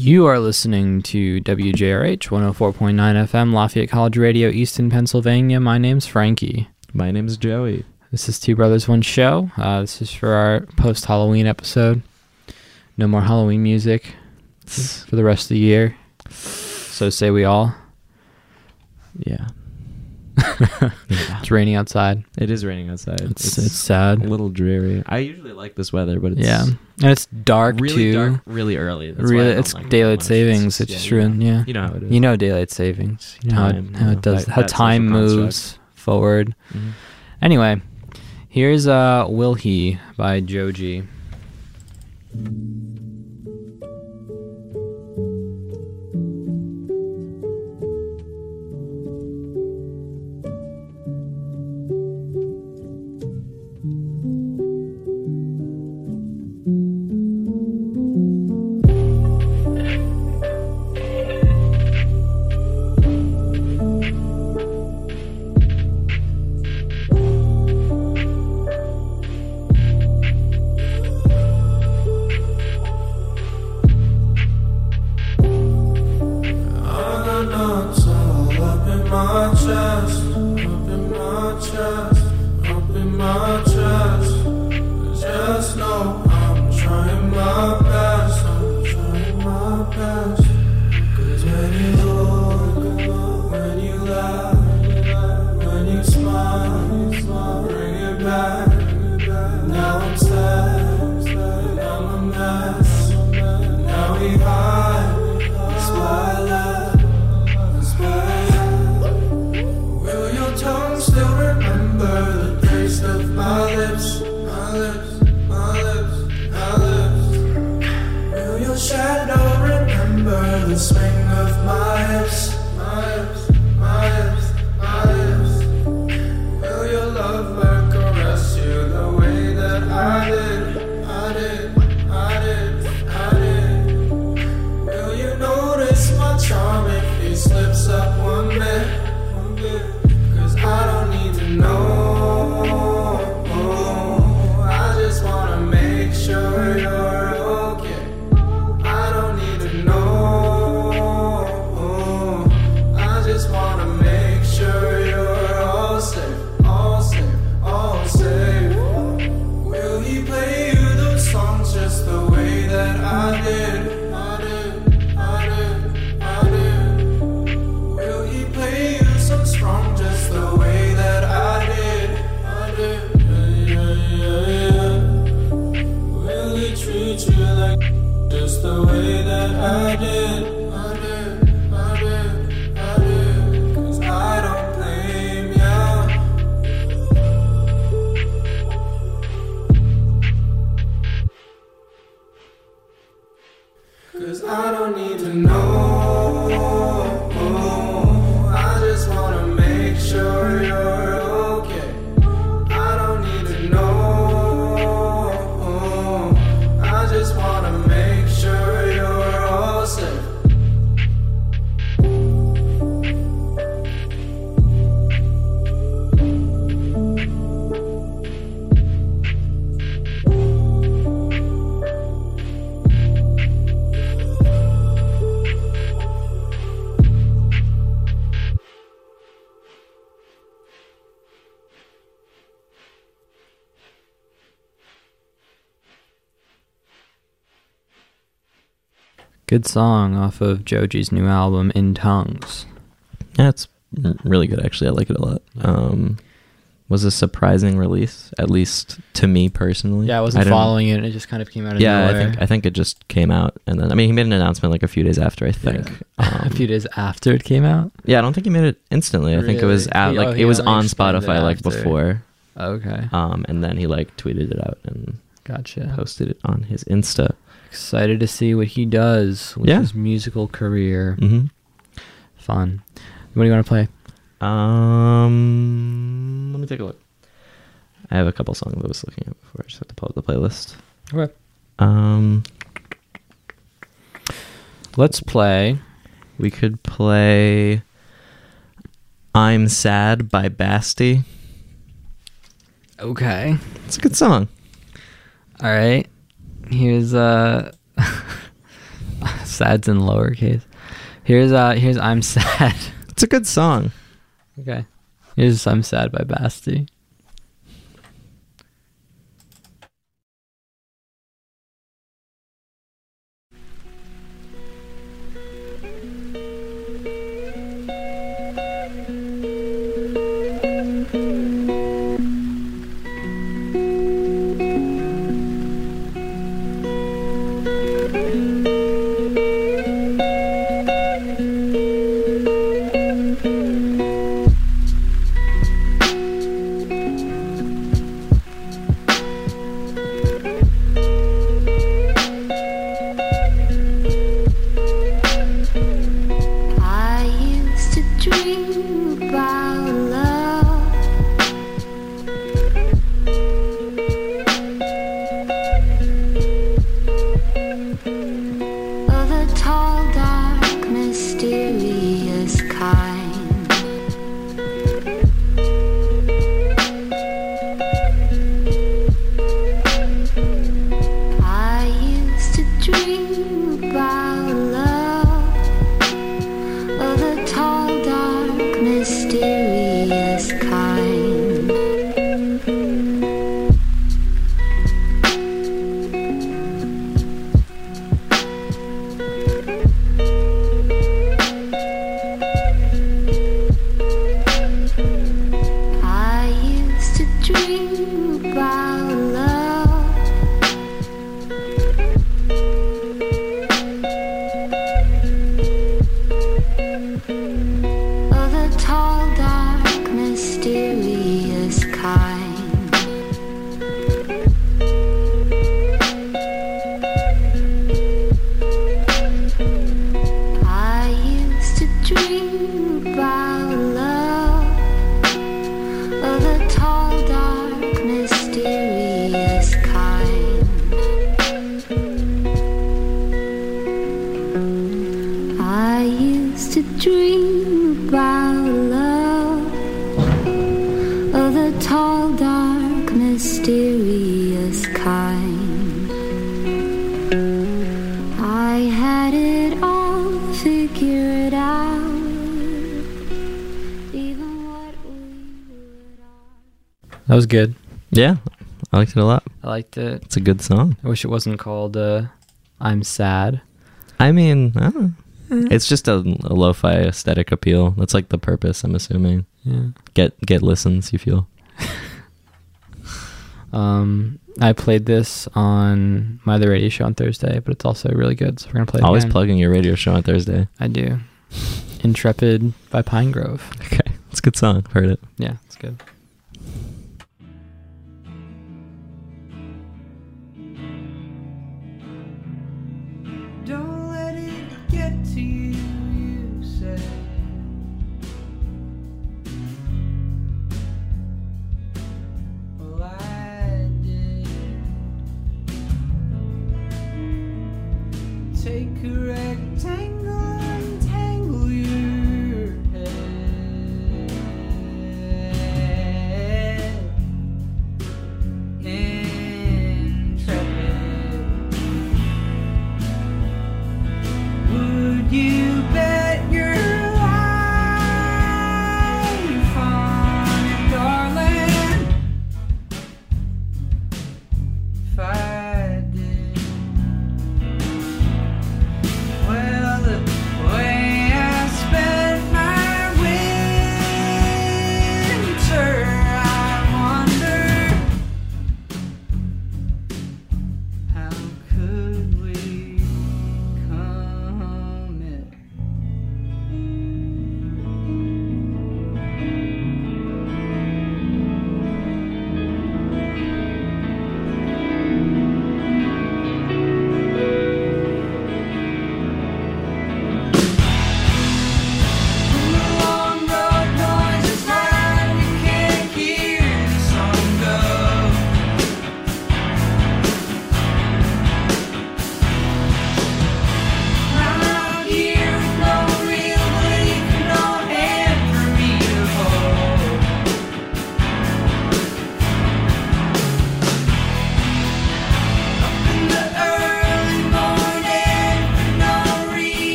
You are listening to WJRH 104.9 FM, Lafayette College Radio, Easton, Pennsylvania. My name's Frankie. My name's Joey. This is Two Brothers, One Show. This is for our post-Halloween episode. No more Halloween music for the rest of the year. So say we all. Yeah. It's raining outside. It is raining outside. It's sad. A little dreary. I usually like this weather, but it's and it's dark really too. dark, really early. That's really, why I don't it's like it daylight much. savings. It's just ruined. Yeah, You know how it is. You know daylight savings. You know Time, how it does. How that time social construct. moves forward. Mm-hmm. Anyway, here's Will He by Joji. Good song off of Joji's new album, In Tongues. Yeah, it's really good, actually. I like it a lot. Was a surprising release, at least to me personally. Yeah, I wasn't following it. It just kind of came out of nowhere. I think it just came out, and then he made an announcement like a few days after. I think a few days after it came out. Yeah, I don't think he made it instantly. I think it was it was on Spotify like before. Okay. And then he tweeted it out and posted it on his Insta. Excited to see what he does with his musical career. Mm-hmm. Fun. What do you want to play? Let me take a look. I have a couple songs I was looking at before. I just have to pull up the playlist. Okay. Let's play. We could play I'm Sad by Basti. Okay. It's a good song. All right. Here's Sad's in lowercase. Here's I'm Sad. It's a good song. Okay. Here's I'm Sad by Basti. That was good. Yeah, I liked it a lot. I liked it. It's a good song. I wish it wasn't called I'm Sad. I mean, I don't know. It's just a lo-fi aesthetic appeal. That's like the purpose, I'm assuming. Yeah. Get listens, you feel. I played this on my other radio show on Thursday, but it's also really good, so we're going to play it Always again. plugging your radio show on Thursday. I do. Intrepid by Pine Grove. Okay, it's a good song. I've heard it. Yeah, it's good. Don't let it get to you, you say. Well, I did. Take a rectangle and tangle your head.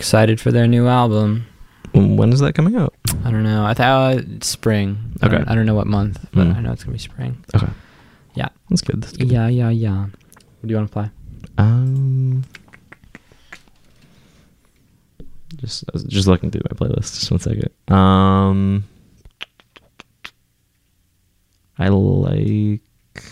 excited for their new album. When is that coming out? I don't know. I thought spring. Okay. I don't know what month, but Mm. I know it's gonna be spring. Okay. Yeah. That's good. That's good. Yeah. What do you want to play? I was just looking through my playlist. Just 1 second. I like.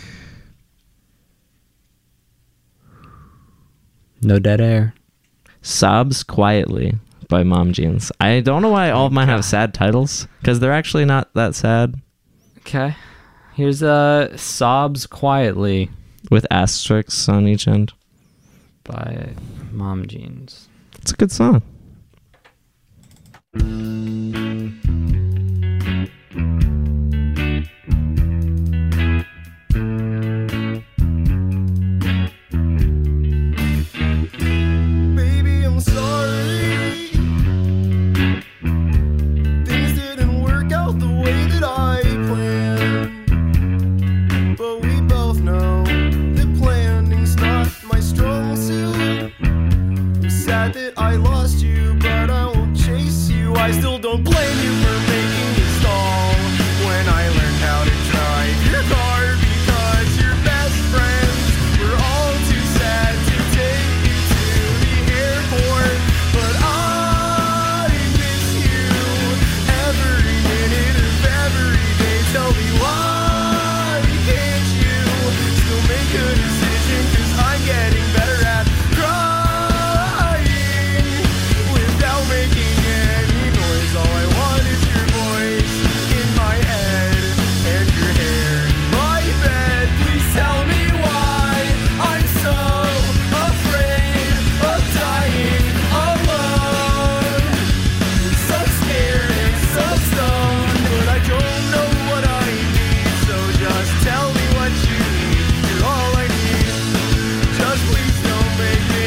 No Dead Air. Sobs Quietly by Mom Jeans. I don't know why all of mine have sad titles, because they're actually not that sad. Okay. Here's Sobs Quietly With asterisks on each end. by Mom Jeans. It's a good song. Baby, I'm sorry. Things didn't work out the way that I planned. But we both know that planning's not my strong suit. I'm sad that I lost you, but I won't chase you. I still don't blame you for making me stall when I learned how to drive your car, because your best friends were all too sad to take you to the airport. But I miss you every minute of every day. Tell me why can't you still make a decision? 'Cause I'm getting better at crying without making any noise. All I want is your voice in my head and your hair in my bed. Please tell me why I'm so afraid of dying alone. So scared and so stoned, but I don't know what I need. So just tell me what you need. You're all I need. Just please don't make me.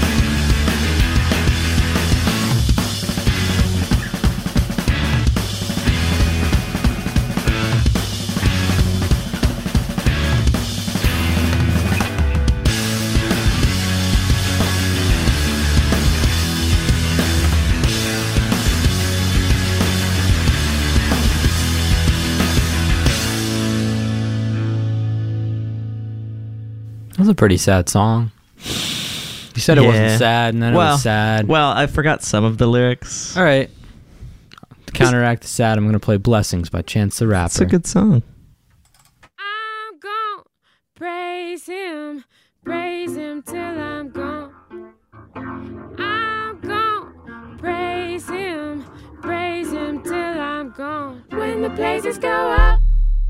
That was a pretty sad song. You said it Yeah. wasn't sad, and then it was sad. Well, I forgot some of the lyrics. All right. To counteract the sad, I'm going to play Blessings by Chance the Rapper. It's a good song. I'm gone. Praise him till I'm gone. I'm gone. Praise him till I'm gone. When the praises go up,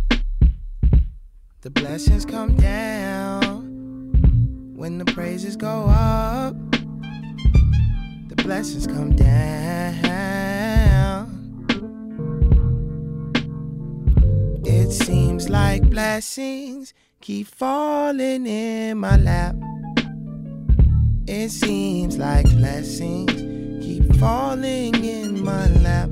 The blessings come down when the praises go up. The blessings come down. It seems like blessings keep falling in my lap. It seems like blessings keep falling in my lap.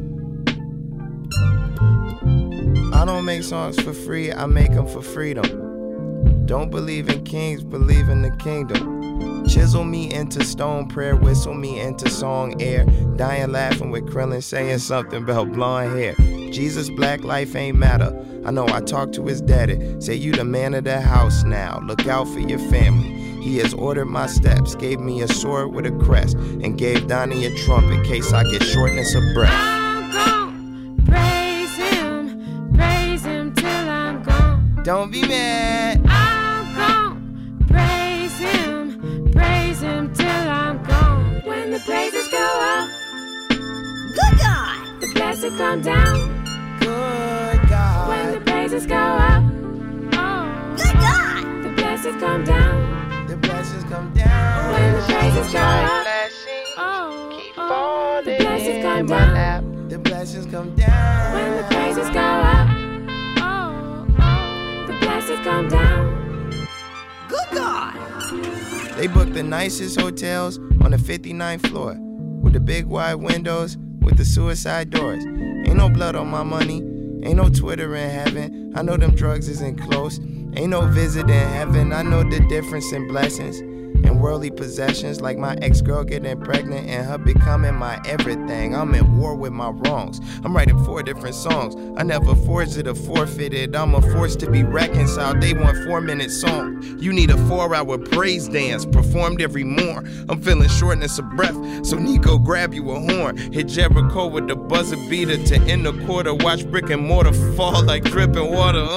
I don't make songs for free, I make them for freedom. Don't believe in kings, believe in the kingdom. Chisel me into stone, prayer whistle me into song air. Dying laughing with Krillin saying something about blonde hair. Jesus, black life ain't matter. I know I talked to his daddy. Say you the man of the house now. Look out for your family. He has ordered my steps, gave me a sword with a crest, and gave Donnie a trump in case I get shortness of breath. I'm gone. Praise him till I'm gone. Don't be mad. I'm gone. Praise him till I'm gone. When the praises go up, good God, the blessings come down. Good When God. the praises go up, oh, good God, the blessings come down. The blessings come down. When the praises go up, Blessings oh, keep oh, falling the blessings come in my down. lap. The blessings come down. When the praises go up, oh, oh, the blessings come down. Good God. They booked the nicest hotels on the 59th floor with the big wide windows with the suicide doors. Ain't no blood on my money. Ain't no Twitter in heaven. I know them drugs isn't close. Ain't no visit in heaven. I know the difference in blessings. and worldly possessions, like my ex-girl getting pregnant and her becoming my everything. I'm at war with my wrongs. I'm writing 4 different songs. I never forged it or forfeited. I'm a force to be reconciled. They want 4-minute song. You need a 4-hour praise dance performed every morn. I'm feeling shortness of breath, so Nico grab you a horn. Hit Jericho with the buzzer beater to end the quarter. Watch brick and mortar fall like dripping water.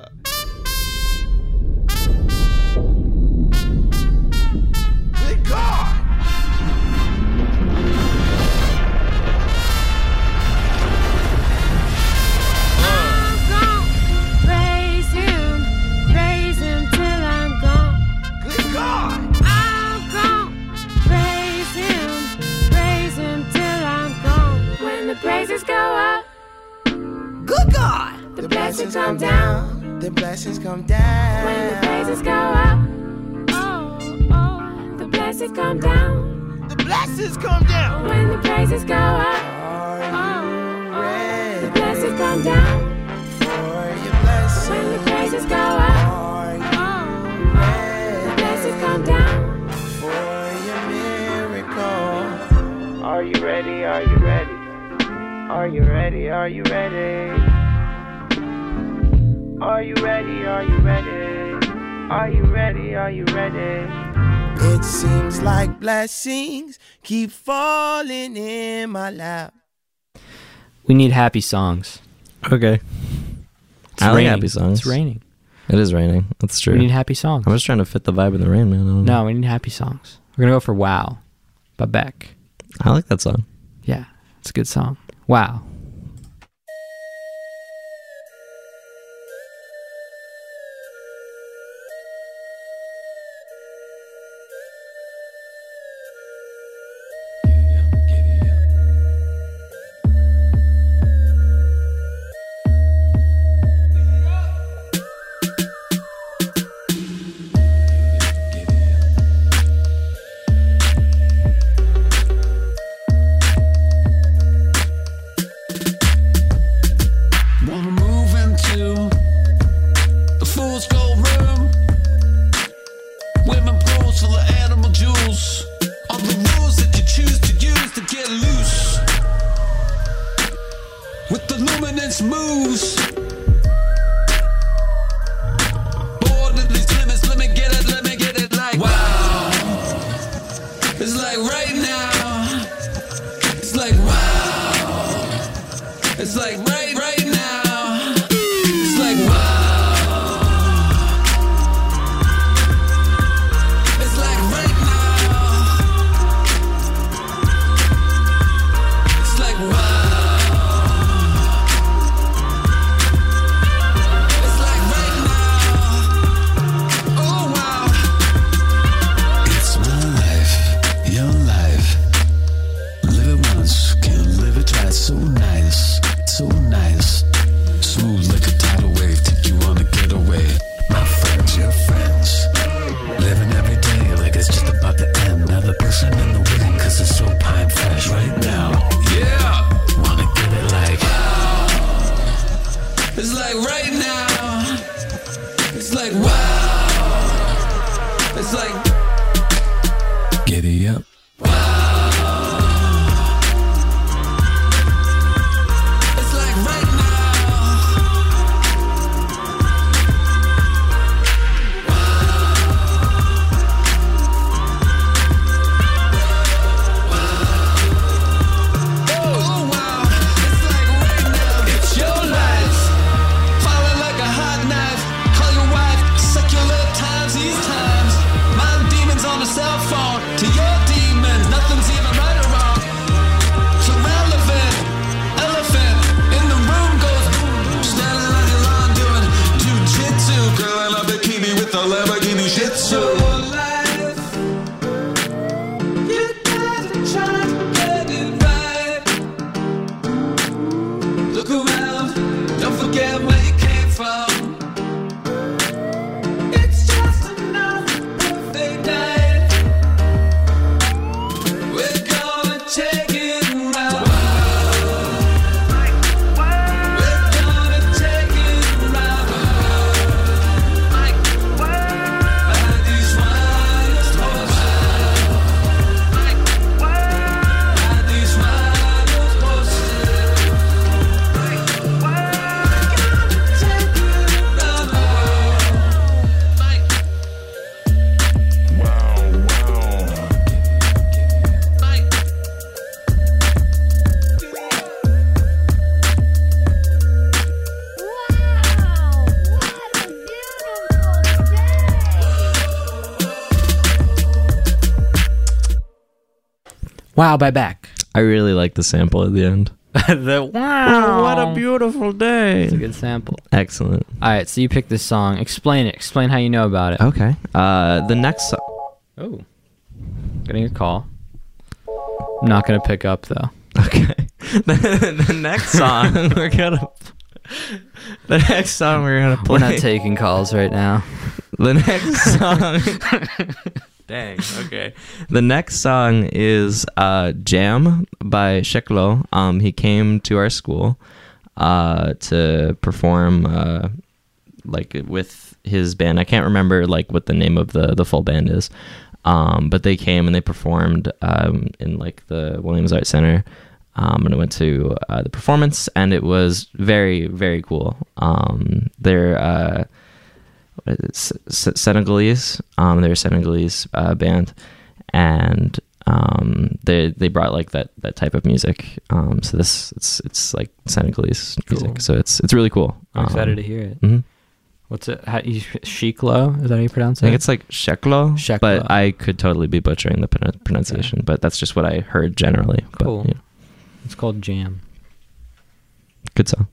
Good God! Praise him till I'm gone. Good God! I'm gonna praise him till I'm gone. When the praises go up, Good God! the blessings come down. The blessings come down. When the praises go up, oh, the blessings come down. The blessings come down. When the praises go up, Are you the ready blessings come down. for your blessing? When the praises go up, Are you the blessings come down. for your miracle? Are you ready? Are you ready? Are you ready? Are you ready? Are you ready? Are you ready? Are you ready? Are you ready? It seems like blessings keep falling in my lap. We need happy songs. Okay. It's I like raining. happy songs. It's raining. It is raining. That's true. We need happy songs. I'm just trying to fit the vibe of the rain, man. I don't know. No, we need happy songs. We're gonna go for "Wow" by Beck. I like that song. Yeah, it's a good song. Wow. Wanna move into the fool's gold room. Women pose full of animal jewels. All the rules that you choose to use to get loose. With the luminance moves. Bored of these limits, let me get it like wow. It's like right now. It's like wow. It's like right now. It's like wow. It's like right now. It's like wow. It's like right now. Oh wow. It's my life, your life. Live it once, can't live it twice. So nice, so nice. Smooth like a tidal wave, take you on a getaway. My friends, your friends. Living every day like it's just about to end. Now the person in the wind, cause it's so pine fresh right now. Yeah, wanna get it like wow. It's like right now. It's like wow. It's like giddy up. It's like right now. Wow by Beck. I really like the sample at the end. The wow. What a beautiful day. It's a good sample. Excellent. All right, so you picked this song. Explain it. Explain how you know about it. Okay. The next song. Oh, getting a call. I'm not gonna pick up though. Okay. The next song we're gonna. The next song we're gonna play. We're not taking calls right now. The next song. Dang. Okay. The next song is "Jam" by Sheklo. He came to our school to perform like with his band. I can't remember like what the name of the full band is, but they came and they performed in like the Williams Art Center. And I went to the performance, and it was very, very cool. They're Senegalese. They're a Senegalese band, and they brought like that type of music. So it's like Senegalese music. So it's really cool. I'm excited to hear it. Mm-hmm. What's it? Sheklo? Is that how you pronounce it? I think it's like Sheklo, Sheklo. but I could totally be butchering the pronunciation. Okay. But that's just what I heard generally. Cool. But, yeah. It's called Jam. Good song.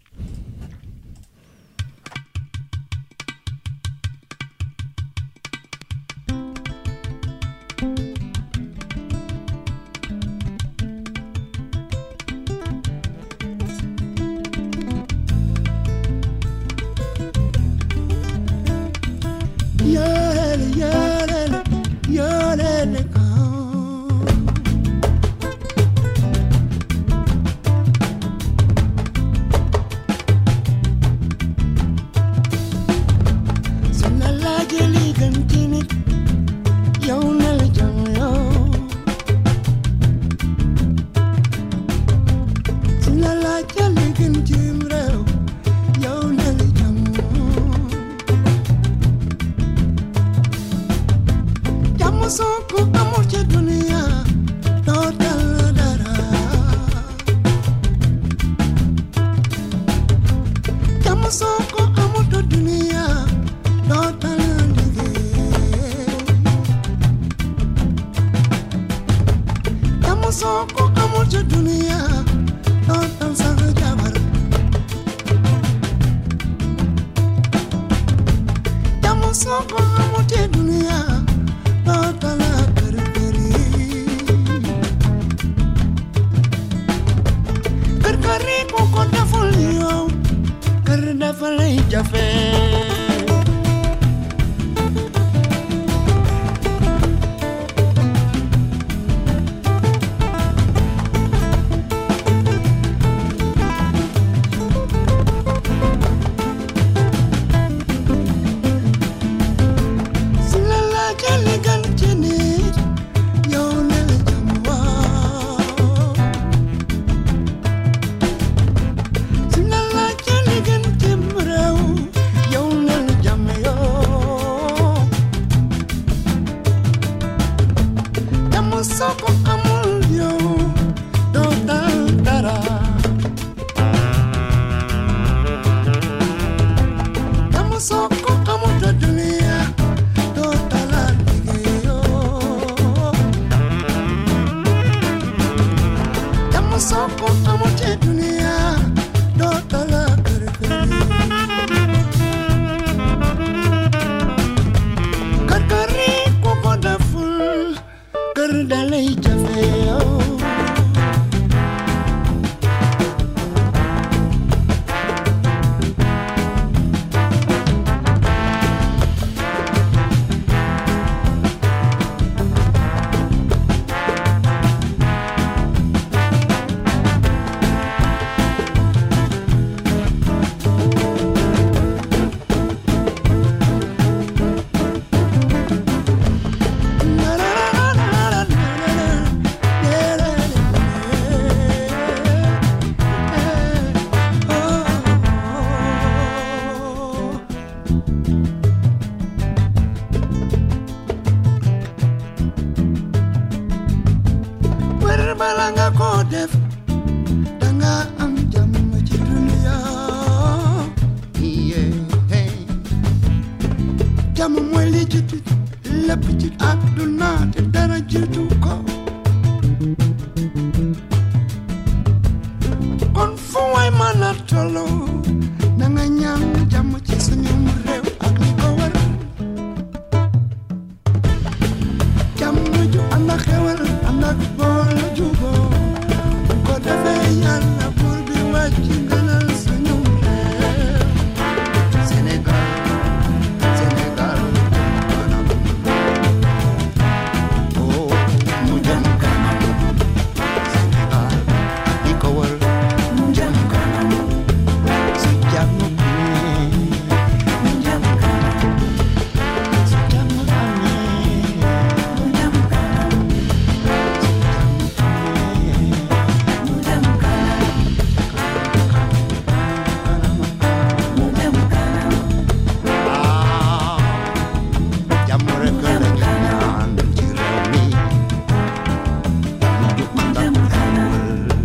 Shekalo nanga ñaan jàmm ci suñu réew ak li ko wër jàmm ju ànd ak xewal ànd ak boole juboo bu ko defee yàlla buur bi wàcc gënal suñu réew Sénégal Sénégal kanam oh mu jëm kanam Sénégal ak li ko wër mu jëm kanam si jàmm bi mu jëm kanam si jàmm amee mu jëm kanam si jàmm amee mu jëm kanam mu jëm kanam jàmm rek la ñu ñaan ci réew mi jàmm ju ànd ak xewal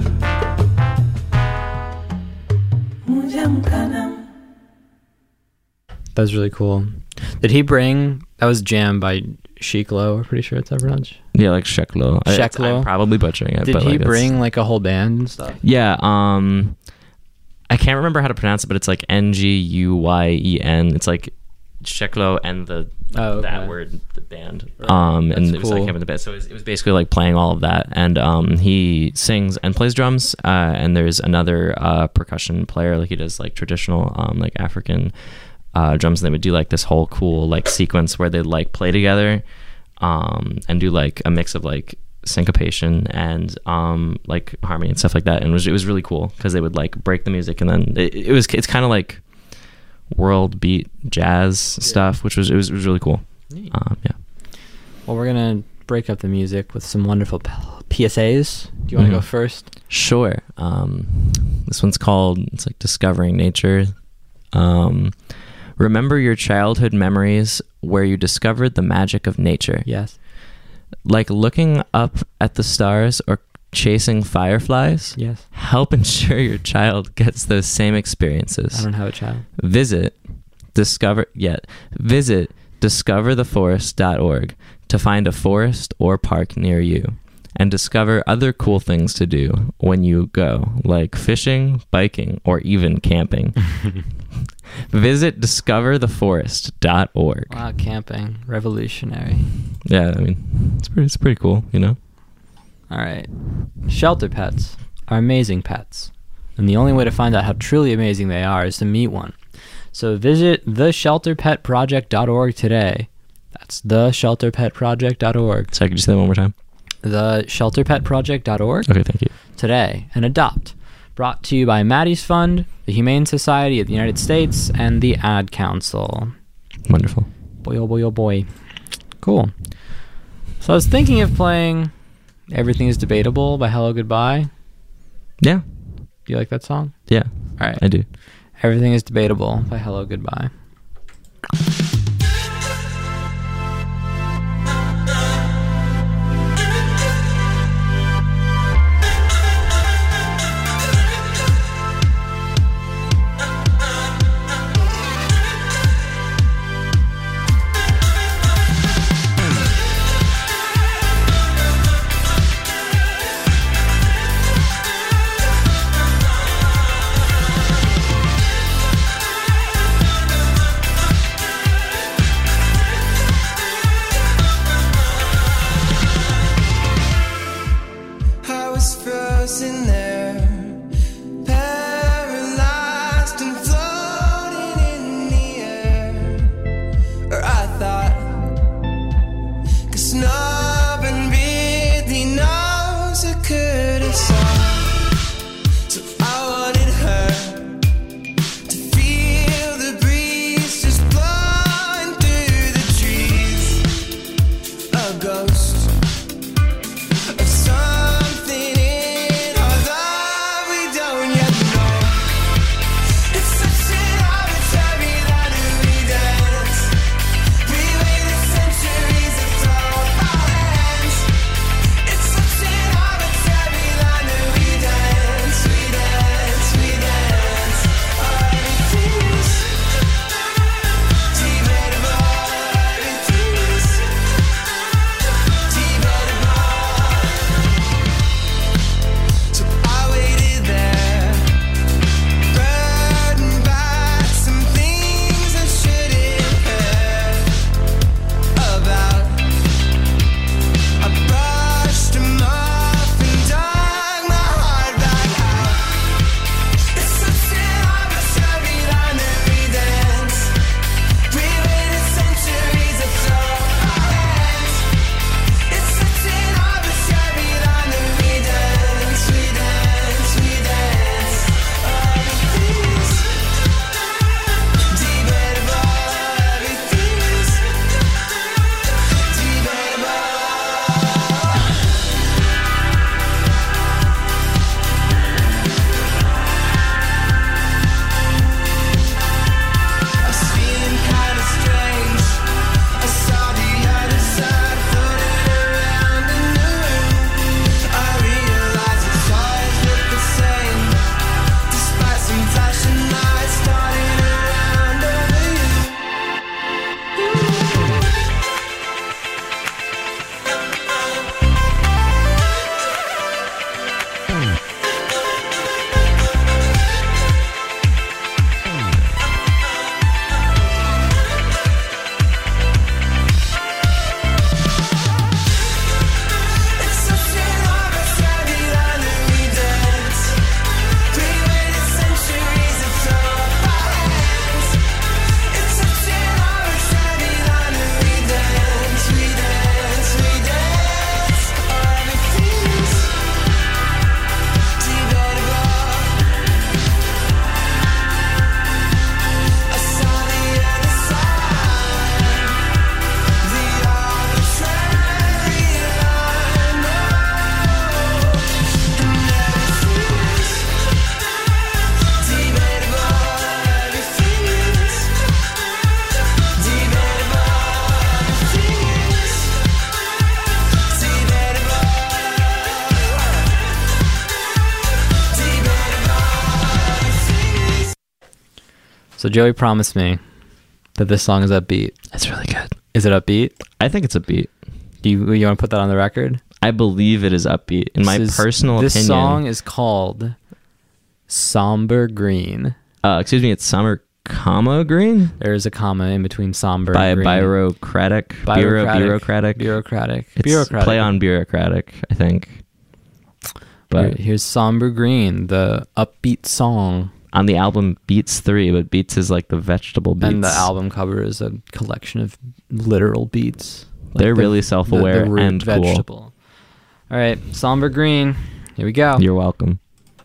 mu jëm kanam. That was really cool. Did he bring? That was Jam by Sheklo. We're pretty sure it's that pronounced. Yeah, like Sheklo. Sheklo? I'm probably butchering it. Did but he like that's- bring like a whole band and stuff? Yeah, I can't remember how to pronounce it, but it's like Nguyen. It's like Sheklo and the Oh, okay. that word, the band. Right. And That's it was like cool. him in the band. So it was basically like playing all of that. And he sings and plays drums. And there's another percussion player, like he does like traditional like African drums. And they would do like this whole cool like sequence where they like play together and do like a mix of like syncopation and like harmony and stuff like that. And it was really cool because they would like break the music and then it's kind of like world beat jazz stuff, which was really cool. Neat. Yeah. Well, we're gonna break up the music with some wonderful PSAs. Do you want to go Mhm. first? Sure. This one's called, it's like Discovering Nature. Remember your childhood memories where you discovered the magic of nature. Yes. Like looking up at the stars or chasing fireflies. Yes. Help ensure your child gets those same experiences. I don't have a child. Visit discovertheforest.org to find a forest or park near you and discover other cool things to do when you go, like fishing, biking, or even camping. Visit discovertheforest.org. Wow, camping, revolutionary. Yeah, I mean, it's pretty cool, you know? All right. Shelter pets are amazing pets. And the only way to find out how truly amazing they are is to meet one. So visit theshelterpetproject.org today. That's theshelterpetproject.org. Sorry, could you say that one more time? Theshelterpetproject.org Okay, thank you. today and adopt. Brought to you by Maddie's Fund, the Humane Society of the United States, and the Ad Council. Wonderful. Boy, oh boy, oh boy. Cool. So I was thinking of playing Everything is Debatable by Hello Goodbye. Yeah, Do you like that song? yeah, All right. I do. Everything is Debatable by Hello Goodbye. Everything So Joey promised me that this song is upbeat. It's really good. Is it upbeat? I think it's upbeat. Do you want to put that on the record? I believe it is upbeat. In my personal opinion. This song is called Somber Green. Excuse me, it's Summer Comma Green? There is a comma in between somber By and green. Bureaucratic. Bureaucratic. It's play on bureaucratic, I think. But Here's Somber Green, the upbeat song. on the album Beats 3, but Beats is like the vegetable beets. And the album cover is a collection of literal beets. Like They're really self-aware the root and cool. vegetable. All right, Somber Green. Here we go. You're welcome.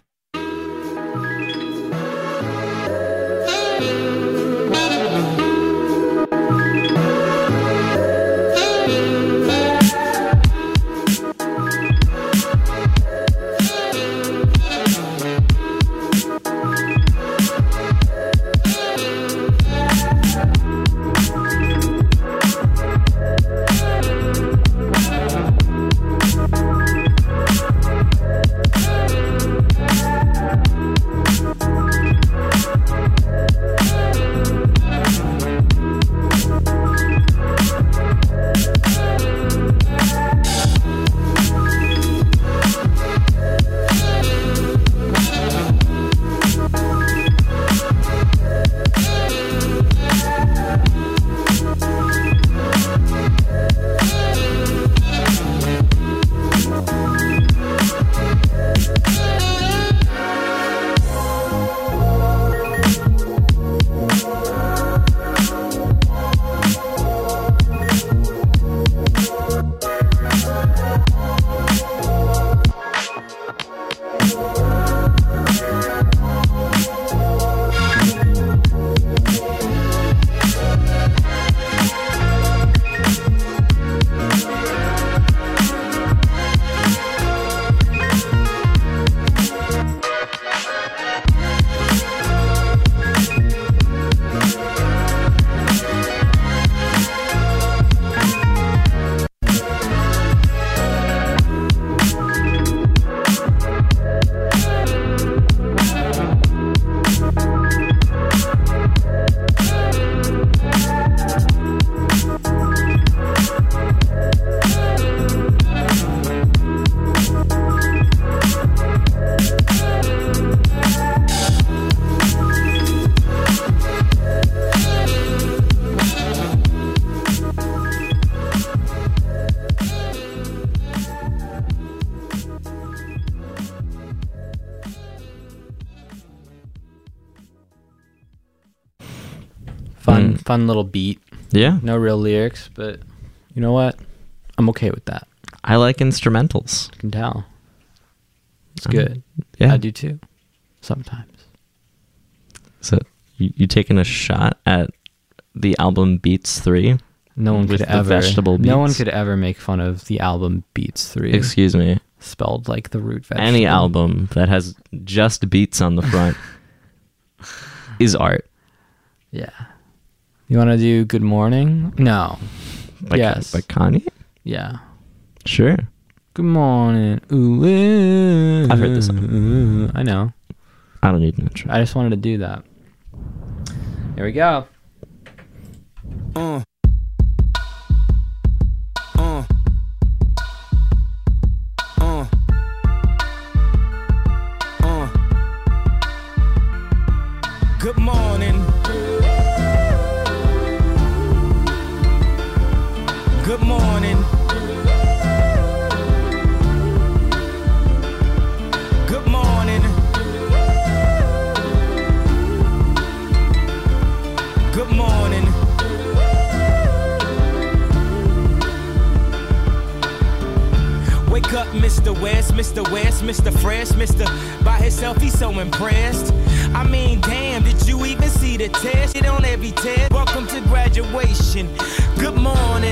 Fun little beat. Yeah. No real lyrics, but you know what? I'm okay with that. I like instrumentals. I can tell. It's good. Yeah. I do too. Sometimes. So you taking a shot at the album Beats 3? No one With could the ever. vegetable No one beats? could ever make fun of the album Beats 3. Excuse me. Spelled like the root vegetable. Any album that has just beats on the front is art. Yeah. You want to do Good Morning? No. Yes. By Kanye? Yeah. Sure. Good morning. Ooh, ooh, I've heard this song. ooh. I know. I don't need an intro. I just wanted to do that. Here we go. Good morning. Good morning. Good morning. Good morning. Wake up, Mr. West, Mr. West, Mr. Fresh, Mr. By himself, he's so impressed. I mean, damn, did you even see the test? It on every test. Welcome to graduation. Good morning.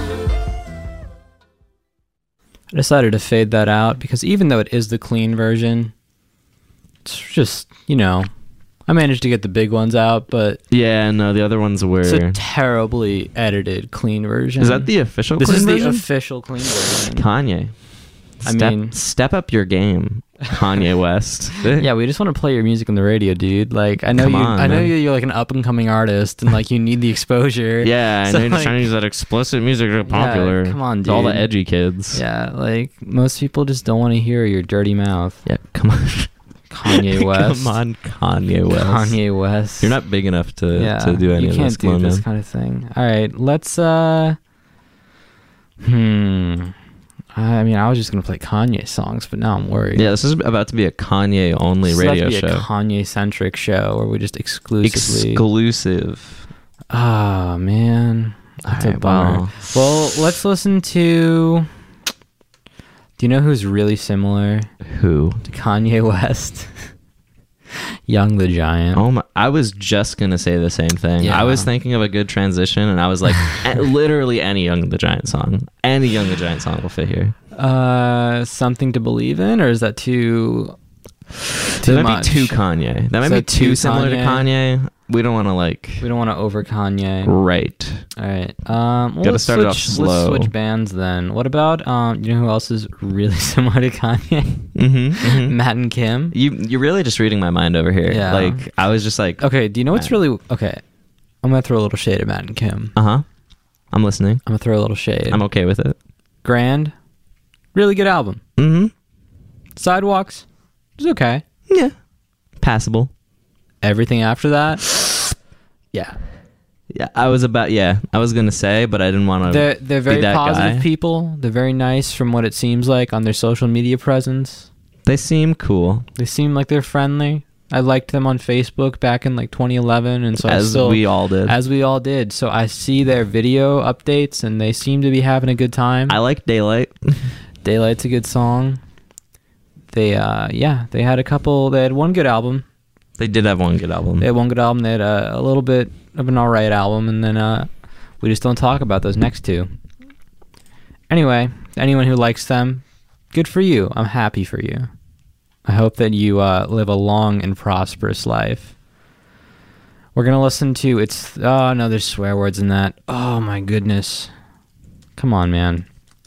I decided to fade that out because even though it is the clean version, it's just, you know, I managed to get the big ones out, but Yeah, no, the other ones were... it's a terribly edited clean version. Is that the official This clean is version? the official clean version. Kanye. Step up your game, Kanye West. Yeah, we just want to play your music on the radio, dude. Like, I know Come you. on, I know man. you're like an up and coming artist, and like you need the exposure. Yeah, I So, know you're like, trying to use that explicit music to get popular. come on, To all the dude. edgy kids. Yeah, like most people just don't want to hear your dirty mouth. Yeah, come on. Kanye West. Come on, Kanye West. Kanye West. You're not big enough to Yeah, do any you of can't this. do Come on, this man. kind of thing. All right, let's. I mean, I was just gonna play Kanye songs, but now I'm worried. Yeah, this is about to be a Kanye only This is about radio to be show. a Kanye centric show where we just exclusively. Exclusive. Ah, man, that's a Alright, bummer. well. Well, let's listen to. Do you know who's really similar Who? to Kanye West? Young the Giant. Oh my! I was just gonna say the same thing. Yeah. I was thinking of a good transition, and I was like, literally any Young the Giant song, any Young the Giant song will fit here. Something to Believe in, or is that too That might much? be too Kanye. That might Is be that too too similar to Kanye. We don't want to like. We don't want to over Kanye. Right. All right. Well, Gotta let's start it off switch- slow. Let's switch bands then. What about you know who else is really similar to Kanye? Mm-hmm, Matt and Kim. You're really just reading my mind over here. Yeah. Like I was just like, Okay. Do you know what's Matt. really okay? I'm gonna throw a little shade at Matt and Kim. I'm listening. I'm gonna throw a little shade. I'm okay with it. Grand. Really good album. Mm-hmm. Sidewalks. It's okay. Yeah. Passable. Everything after that. Yeah. Yeah. I was gonna say, but I didn't want to. They're very that positive guy. people. They're very nice from what it seems like on their social media presence. They seem cool. They seem like they're friendly. I liked them on Facebook back in like 2011, and so As we all did. As we all did. So I see their video updates, and they seem to be having a good time. I like Daylight. Daylight's a good song. They they had one good album. They did have one good album. They had one good album. They had a little bit of an alright album, and then we just don't talk about those next two. Anyway, anyone who likes them, good for you. I'm happy for you. I hope that you live a long and prosperous life. We're gonna listen to oh no, there's swear words in that. Oh my goodness. Come on, man.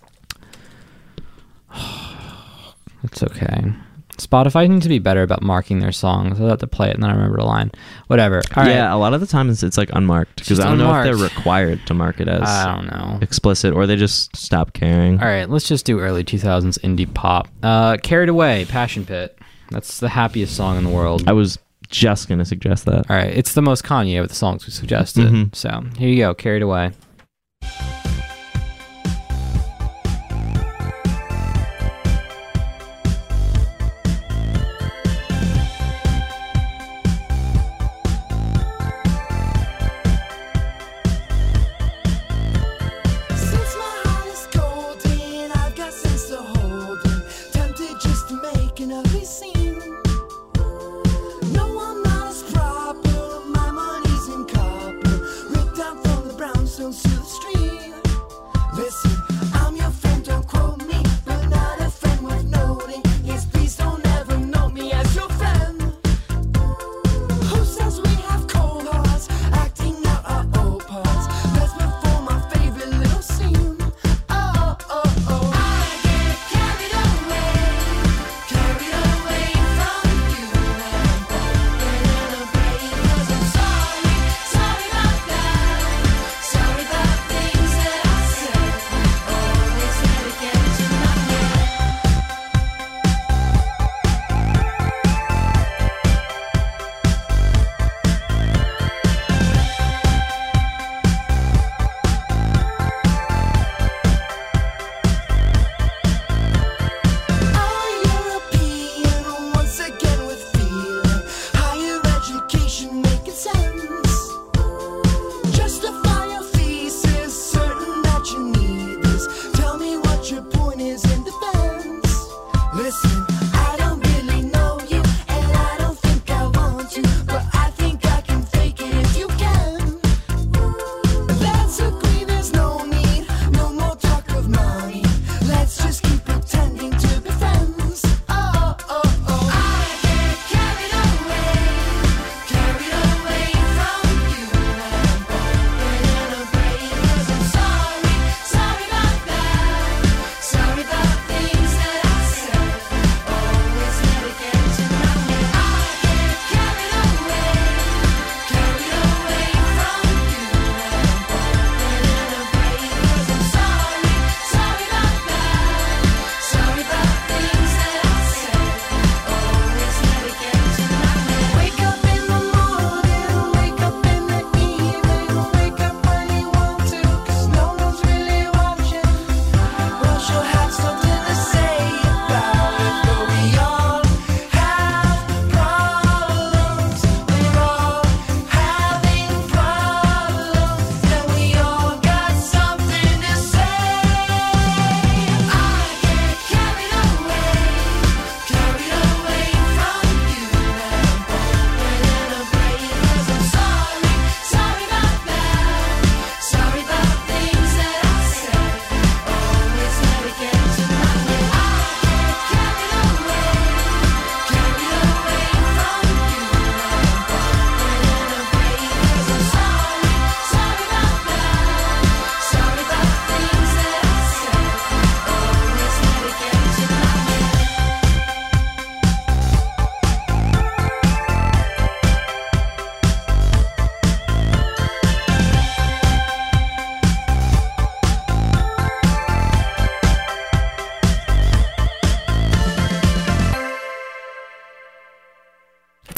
It's okay. Spotify needs to be better about marking their songs. I'll have to play it and then I remember the line. Whatever. All right. Yeah, a lot of the times it's like unmarked because Just I don't know if unmarked. they're required to mark it as I don't know. explicit or they just stop caring. All right, let's just do early 2000s indie pop. Carried Away, Passion Pit. That's the happiest song in the world. I was just gonna suggest that. All right, it's the most Kanye of the songs we suggested. Mhm. So here you go, Carried Away. Since my heart is cold and I've got sense to hold and tempted just to make an ugly scene. No, I'm not as proper, my money's in copper, ripped out from the brownstones to the street.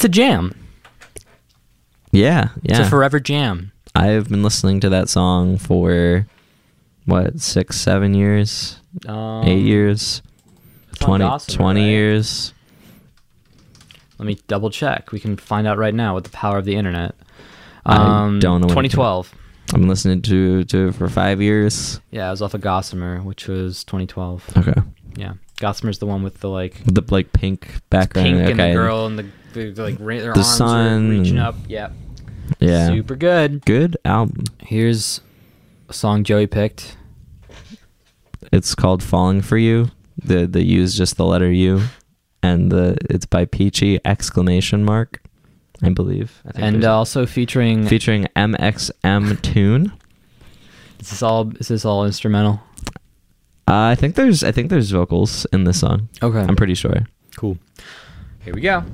It's a jam. Yeah, It's yeah. a forever jam. I've been listening to that song for what, 6, 7 years, 8 years, it's on 20, Gossamer, 20 right? years. Let me double check. We can find out right now with the power of the internet. I don't know when it 2012. I've been listening to it for 5 years. Yeah, it was off of Gossamer, which was 2012. Okay. Yeah, Gossamer's the one with the like The like pink background. pink okay. and the girl and the like their The arms sun are reaching and- up. Yeah, Yeah. super good. Good album. Here's a song Joey picked. It's called "Falling for You." The U is just the letter U, and it's by Peachy ! I believe. I think And there's- also featuring featuring MXM Tune. is this all instrumental? I think there's vocals in this song. Okay. I'm pretty sure. Cool. Here we go.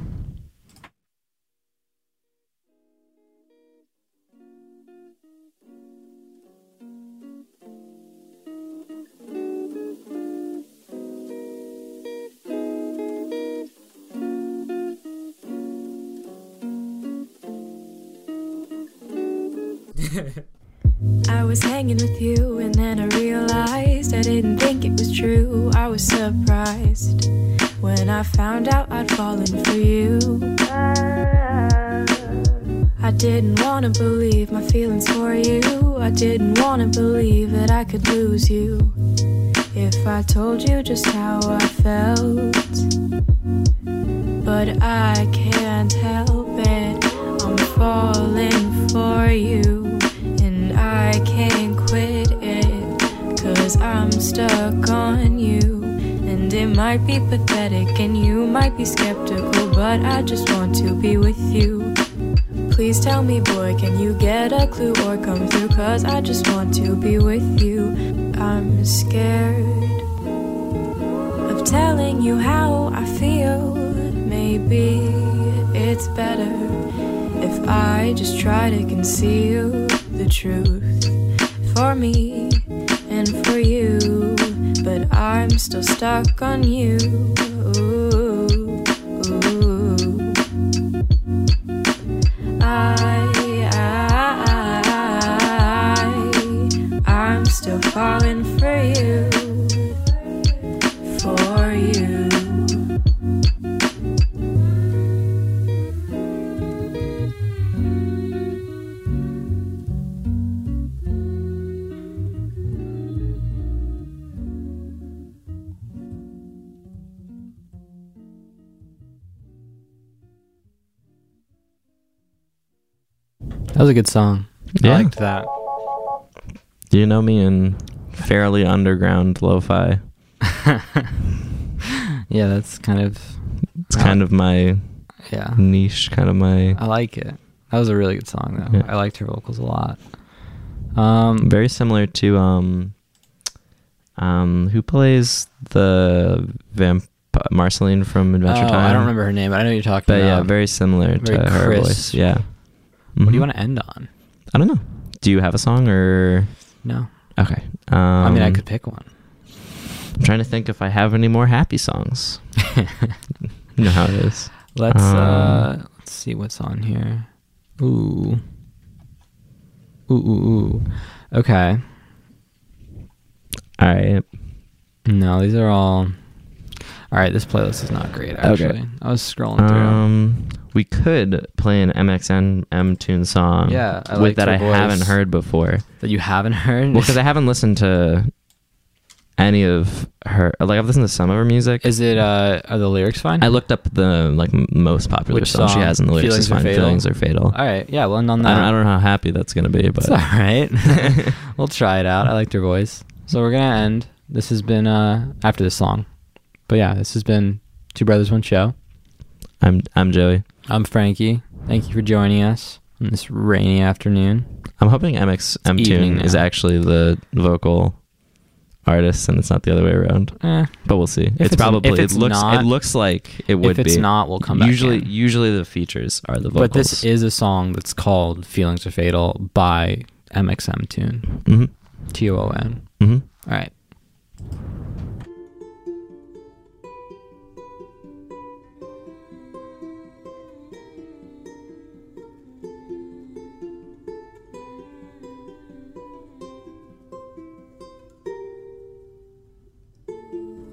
I was hanging with you, and then I realized I didn't think it was true. I was surprised when I found out I'd fallen for you. I didn't want to believe my feelings for you. I didn't want to believe that I could lose you if I told you just how I felt. But I can't help it, I'm falling for you. And I can't quit it, 'cause I'm stuck on you. And it might be pathetic and you might be skeptical, but I just want to be with you. Please tell me, boy, can you get a clue or come through? 'Cause I just want to be with you. I'm scared of telling you how I feel. Maybe it's better if I just try to conceal the truth for me and for you. But I'm still stuck on you. I'm still falling for you, for you. That was a good song. Yeah. I liked that. You know me in fairly underground lo-fi. Yeah, that's kind of It's kind of my yeah. niche, kind of my I like it. That was a really good song though. Yeah. I liked her vocals a lot. very similar to who plays the Marceline from Adventure Time. I don't remember her name, but I know what you're talking But about. yeah, very similar very to her crisp. voice. Yeah. What do you Mhm. want to end on? I don't know. Do you have a song or? No. Okay. I mean, I could pick one. I'm trying to think if I have any more happy songs. You know how it is. Let's see what's on here. Ooh. Ooh. Okay. All right. No, these are all. All right, this playlist is not great. Actually, I was scrolling through. We could play an MXM Tune song. Yeah, I with liked that her I voice. haven't heard before. That you haven't heard. Well, because I haven't listened to any of her. Like I've listened to some of her music. Is it? Are the lyrics fine? I looked up the most popular Which song she song? has in the lyrics. Feelings Is Are fine. Fatal? Feelings are fatal. All right. Yeah. Well, and on that. I don't know how happy that's gonna be, but It's all right. We'll try it out. I liked her voice. So we're gonna end. This has been after this song, but yeah, this has been Two Brothers One Show. I'm Joey. I'm Frankie. Thank you for joining us on this rainy afternoon. I'm hoping MXM It's evening Tune is now. actually the vocal artist and it's not the other way around. But we'll see. If Probably it's it looks not- it looks like it would if it's be. not, we'll come back. Usually the features are the vocals. But this is a song that's called "Feelings Are Fatal" by MXM Tune. Mm-hmm. TOON. Mm-hmm. All right.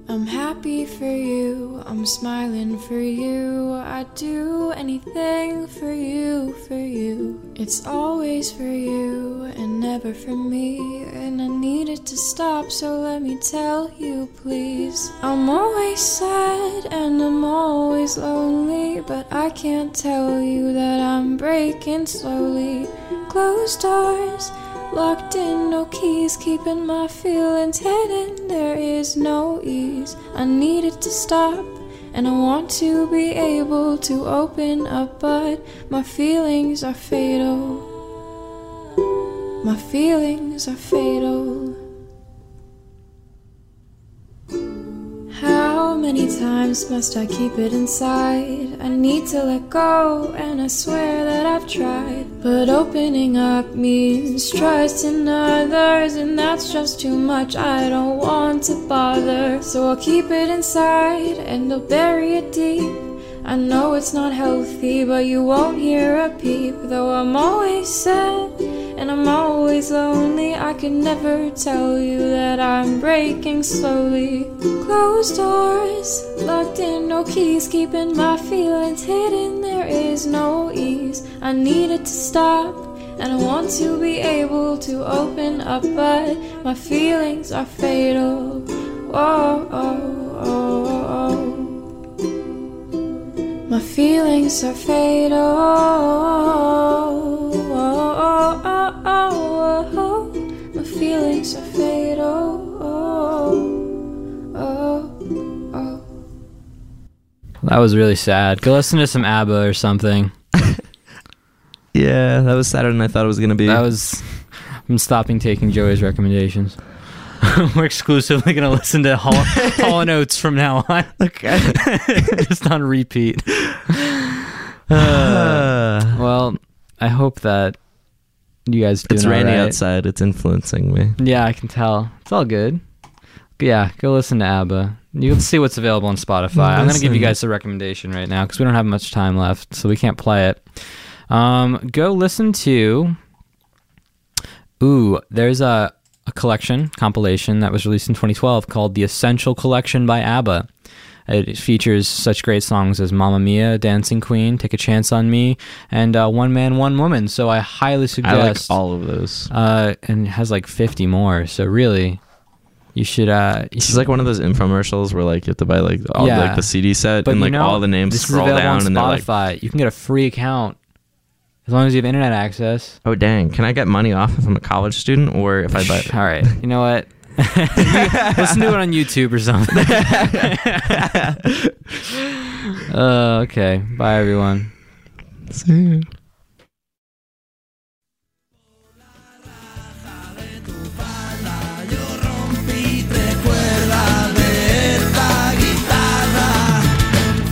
I'm happy for you, I'm smiling for you. I'd do anything for you, for you. It's always for you and never for me. And I need it to stop, so let me tell you, please. I'm always sad and I'm always lonely, but I can't tell you that I'm breaking slowly. Closed doors, locked in, no keys, keeping my feelings hidden. There is no ease. I need it to stop, and I want to be able to open up, but my feelings are fatal. My feelings are fatal. How many times must I keep it inside? I need to let go, and I swear that I've tried. But opening up means trusting others, and that's just too much. I don't want to bother, so I'll keep it inside and I'll bury it deep. I know it's not healthy, but you won't hear a peep. Though I'm always sad and I'm always lonely, I can never tell you that I'm breaking slowly. Closed doors, locked in, no keys, keeping my feelings hidden. There is no ease. I need it to stop, and I want to be able to open up, but my feelings are fatal. Oh, oh, oh, oh. My feelings are fatal. Oh, oh, oh, oh, oh. My feelings are fatal. Oh, oh, oh. That was really sad. Go listen to some ABBA or something. Yeah, that was sadder than I thought it was gonna be. I'm stopping taking Joey's recommendations. We're exclusively going to listen to Hall & Oates from now on. Okay. Just on repeat. Well, I hope that you guys doing It's rainy all right. outside. It's influencing me. Yeah, I can tell. It's all good. Yeah, go listen to ABBA. You can see what's available on Spotify. I'm going to give you guys a recommendation right now because we don't have much time left, so we can't play it. Go listen to... there's a compilation that was released in 2012 called The Essential Collection by ABBA. It features such great songs as Mamma Mia, Dancing Queen, Take a Chance on Me, and One Man, One Woman. So I highly suggest... I like all of those. And it has like 50 more. So really, you should... It's like one of those infomercials where like you have to buy like all like the CD set, but and like you know, all the names this scroll is available down on and they're like, Spotify. You can get a free account as long as you have internet access. oh dang, can I get money off if I'm a college student or if I buy All right, you know what? Listen to it on YouTube or something. Okay, bye everyone. See you.